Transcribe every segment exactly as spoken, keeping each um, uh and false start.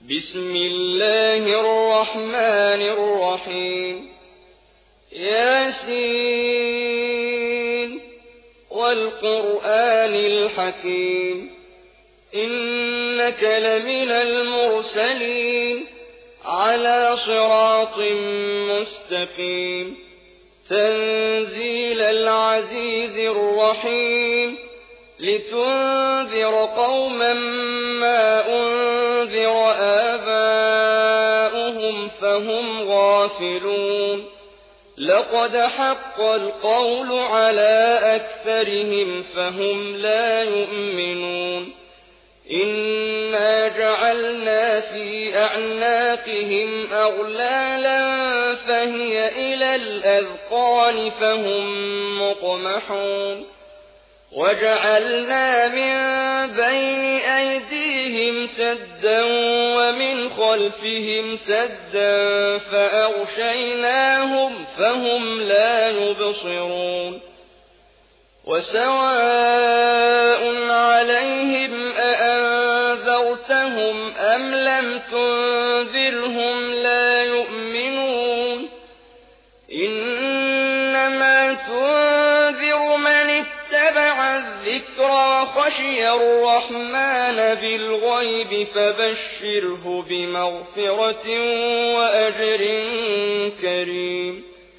بسم الله الرحمن الرحيم ياسين والقرآن الحكيم إنك لمن المرسلين على صراط مستقيم تنزيل العزيز الرحيم لتنذر قوما ما أنذر آباؤهم فهم غافلون لقد حق القول على أكثرهم فهم لا يؤمنون إنا جعلنا في أعناقهم أغلالا فهي إلى الأذقان فهم مقمحون وجعلنا من بين أيديهم سدا ومن خلفهم سدا فأغشيناهم فهم لا يبصرون وسواء عليهم أأنذرتهم أم لم تنذرهم لا يؤمنون إنما تنذر من اتبع الذكر وخشي الرحمن بالغيب فبشره بمغفرة وأجر كريم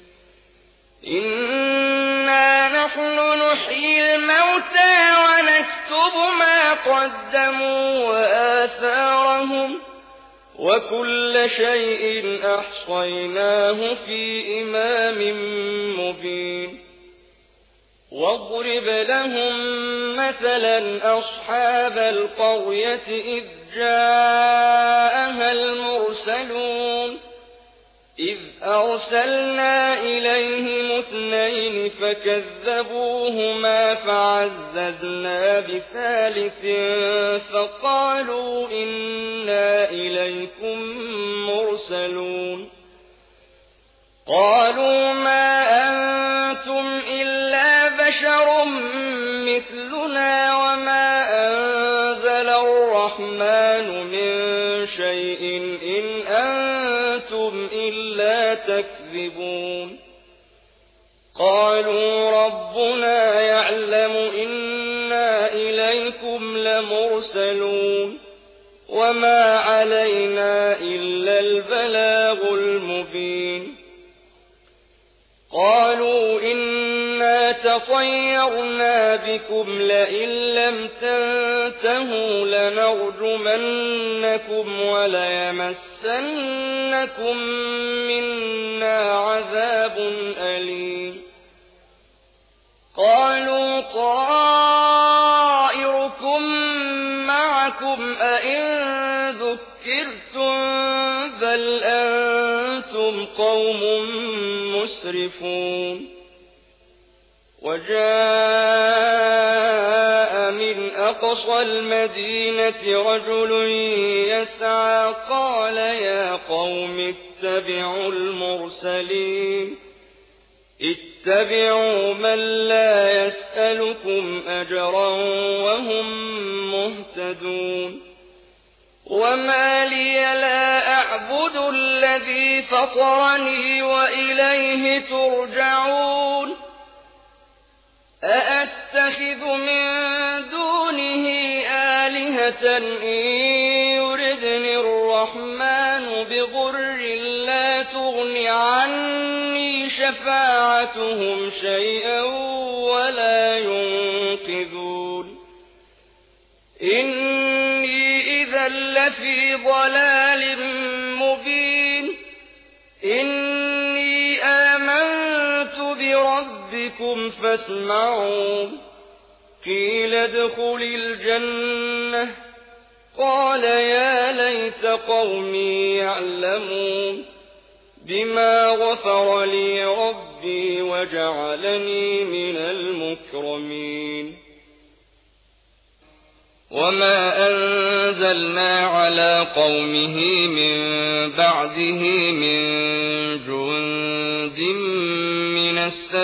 إنا نحن نحيي الموتى ونكتب ما قدموا وآثارهم وكل شيء أحصيناه في إمام مبين واضرب لهم مثلا أصحاب القرية إذ جاءها المرسلون إذ أرسلنا إليهم اثنين فكذبوهما فعززنا بثالث فقالوا إنا إليكم مرسلون قالوا ما أنتم إلا بشر مثلنا وما أنزل الرحمن من شيء إن أنتم إلا تكذبون قالوا ربنا يعلم إنا إليكم لمرسلون وما علينا إلا البلاغ المبين قالوا إنا تطيرنا بكم لئن لم تنتهوا لنرجمنكم وليمسنكم منا عذاب أليم قالوا طائركم معكم أئن ذكرتم بل أنتم قوم مسرفون وجاء من أقصى المدينة رجل يسعى قال يا قوم اتبعوا المرسلين اتبعوا من لا يسألكم أجرا وهم مهتدون وما لي لا أعبد الذي فطرني وإليه ترجعون أأتخذ من دونه آلهة إن يردني الرحمن بضر لا تغن عني شفاعتهم شيئا ولا ينقذون إني إذا لفي ضلال مبين إني آمنت بربكم فاسمعون قيل ادخل الجنة قال يا ليت قومي يعلمون بما غفر لي ربي وجعلني من المكرمين وما أنزلنا على قومه من بعده من جند من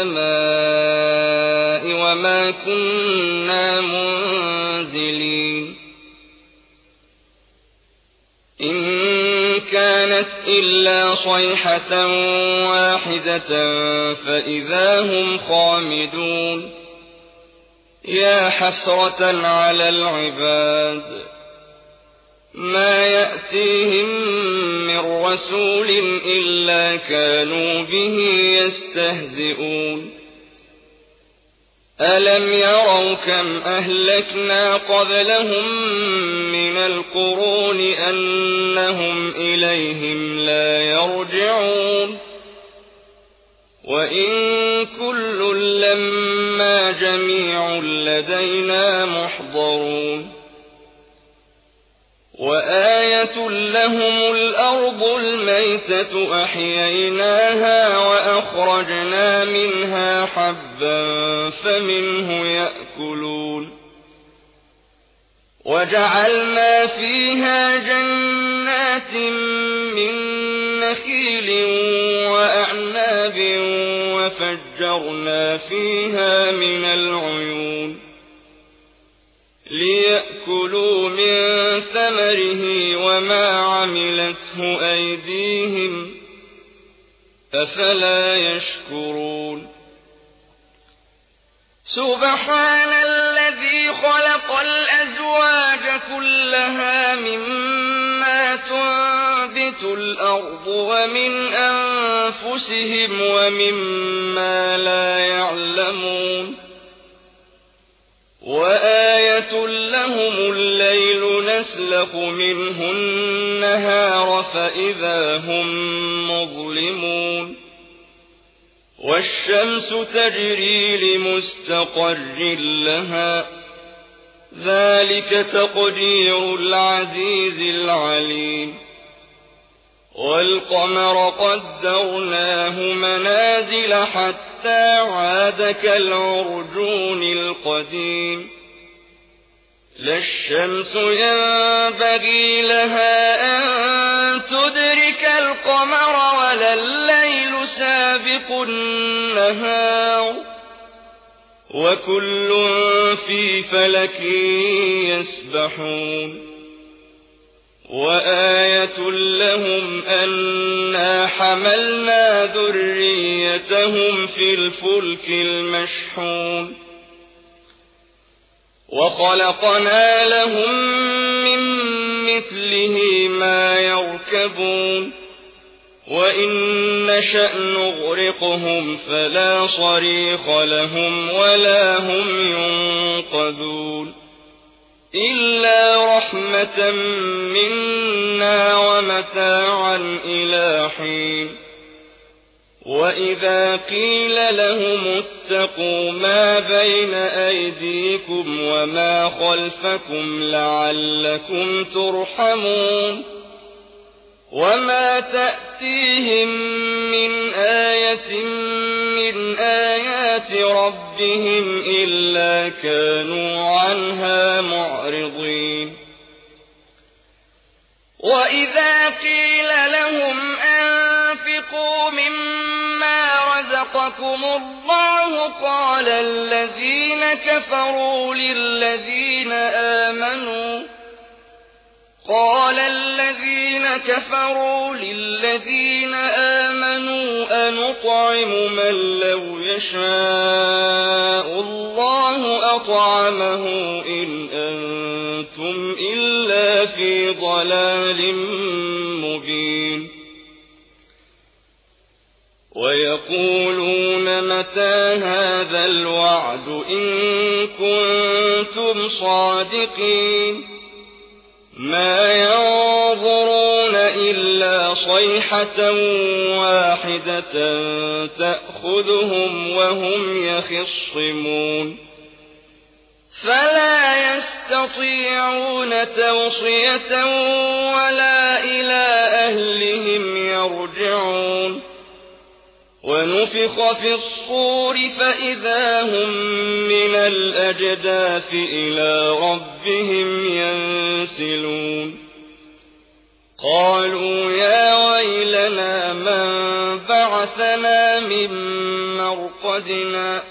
السماء وما كنا منزلين إن كانت إلا صيحة واحدة فإذا هم خامدون يا حسرة على العباد ما يأتيهم من رسول إلا كانوا به يستهزئون ألم يروا كم أهلكنا قبلهم من القرون أنهم إليهم لا يرجعون وإن كل لما جميع لدينا محضرون وآية لهم الأرض الميتة أحييناها وأخرجنا منها حبا فمنه يأكلون وجعلنا فيها جنات من نخيل وأعناب وفجرنا فيها من العيون ليأكلوا من ثمره وما عملته أيديهم أفلا يشكرون سبحان الذي خلق الأزواج كلها مما تنبت الأرض ومن أنفسهم ومما لا يعلمون وآية لهم الليل نسلخ منه النهار فإذا هم مظلمون والشمس تجري لمستقر لها ذلك تقدير العزيز العليم والقمر قدرناه منازل حتى عاد كالعرجون القديم لا الشمس ينبغي لها أن تدرك القمر ولا الليل سابق النهار وكل في فلك يسبحون وآية لهم أنا حملنا ذريتهم في الفلك المشحون وخلقنا لهم من مثله ما يركبون وإن نشأ نغرقهم فلا صريخ لهم ولا هم ينقذون إلا رحمة منا ومتاعا إلى حين وإذا قيل لهم اتقوا ما بين أيديكم وما خلفكم لعلكم ترحمون وما تأتيهم من آية من آيات ربهم إلا كانوا عنها معرضين وإذا قيل لهم أنفقوا مما رزقكم الله قال الذين كفروا للذين آمنوا قال الذين كفروا للذين آمنوا أنطعم من لو يشاء الله أطعمه إن أنتم إلا في ضلال مبين ويقولون متى هذا الوعد إن كنتم صادقين ما ينظرون إلا صيحة واحدة تأخذهم وهم يخصمون فلا يستطيعون توصية ولا إلى أهلهم يرجعون ونفخ في الصور فإذا هم من الأجداث إلى ربهم ينسلون قالوا يا ويلنا من بعثنا من مرقدنا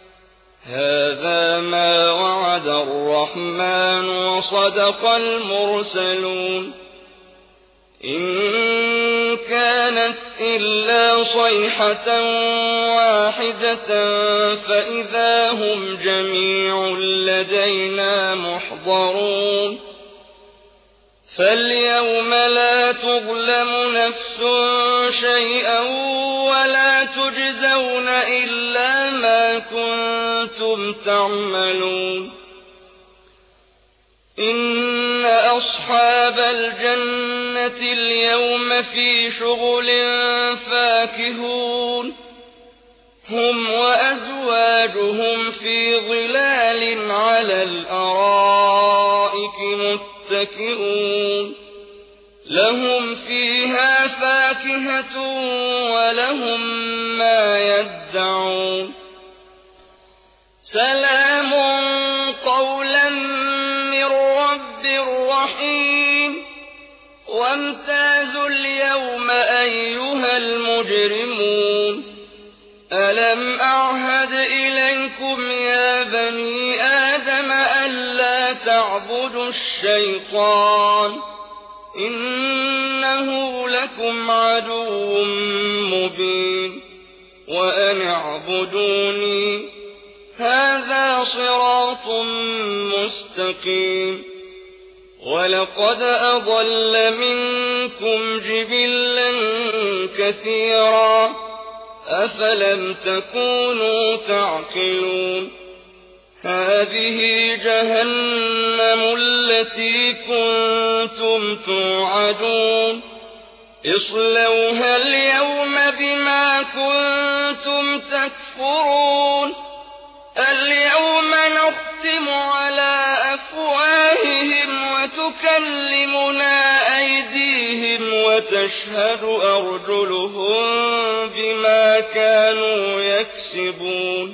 هذا ما وعد الرحمن وصدق المرسلون إن كانت إلا صيحة واحدة فإذا هم جميع لدينا محضرون فاليوم لا تظلم نفس شيئا ولا تجزون إلا ما كنتم تعملون إن أصحاب الجنة اليوم في شغل فاكهون هم وأزواجهم في ظلال على الأرائك متكئون لهم فيها فاكهة ولهم ما يدعون سلام قولا من رب رحيم وامتازوا اليوم أيها المجرمون ألم أعهد إليكم يا بني آدم ألا تعبدوا الشيطان إنه لكم عدو مبين وأن اعبدوني هذا صراط مستقيم ولقد أضل منكم جبلا كثيرا أفلم تكونوا تعقلون هذه جهنم التي كنتم توعدون اصلوها اليوم بما كنتم تكفرون اليوم نختم على أفواههم وتكلمنا أيديهم وتشهد أرجلهم بما كانوا يكسبون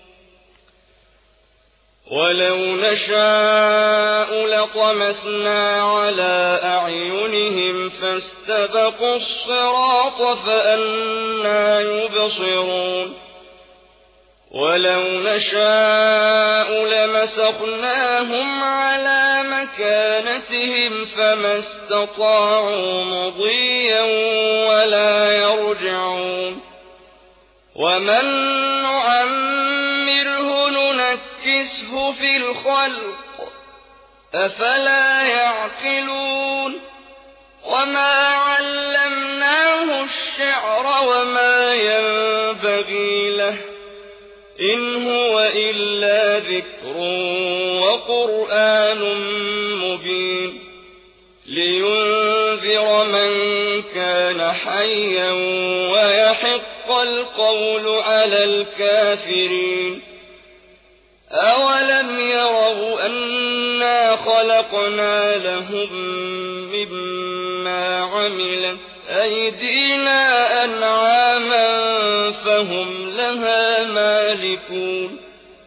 ولو نشاء لطمسنا على أعينهم فاستبقوا الصراط فأنى يبصرون ولو نشاء لمسخناهم على مكانتهم فما استطاعوا مضيا ولا يرجعون ومن نعمره ننكسه في الخلق أفلا يعقلون وما علمناه الشعر وما ينبغي له إن هو إلا ذكر وقرآن مبين لينذر من كان حيا ويحق القول على الكافرين أولم يروا أنا خلقنا لهم مما عملت أيدينا أنعاما فهم لها مالكون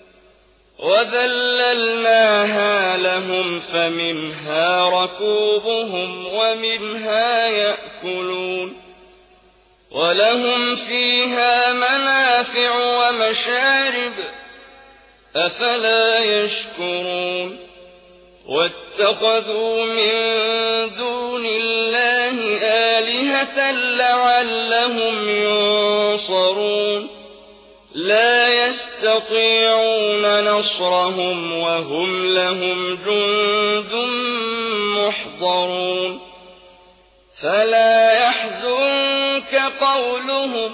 وذللناها لهم فمنها ركوبهم ومنها يأكلون ولهم فيها منافع ومشارب أفلا يشكرون واتخذوا من دون الله آلهة لعلهم ينصرون لا يستطيعون نصرهم وهم لهم جند محضرون فلا يحزنك قولهم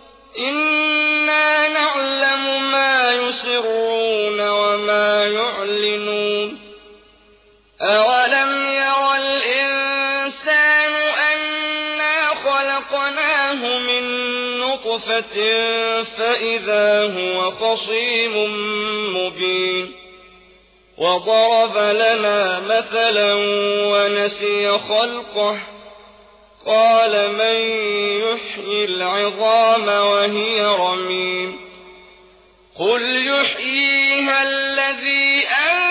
إنا نعلم ما يسرون وما يعلنون أولم ير الإنسان أنا خلقناه من نطفة فإذا هو خصيم مبين وضرب لنا مثلا ونسي خلقه قال من يحيي العظام وهي رميم قل يحييها الذي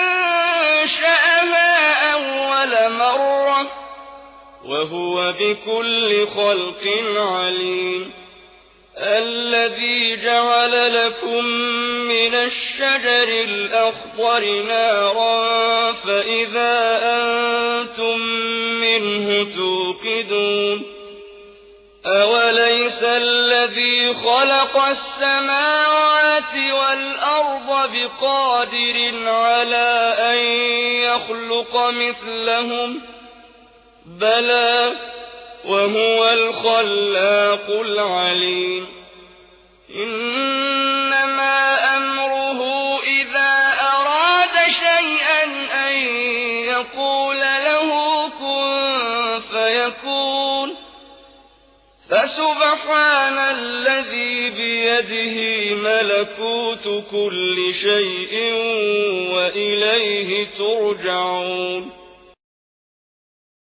أنشأها أول مرة وهو بكل خلق عليم الذي جعل لكم من الشجر الأخضر نارا فإذا أنتم منه توقدون أوليس الذي خلق السماوات والأرض بقادر على أن يخلق مثلهم بلى وهو الخلاق العليم إنما أمره إذا أراد شيئا أن يقول له كن فيكون فسبحان الذي بيده ملكوت كل شيء وإليه ترجعون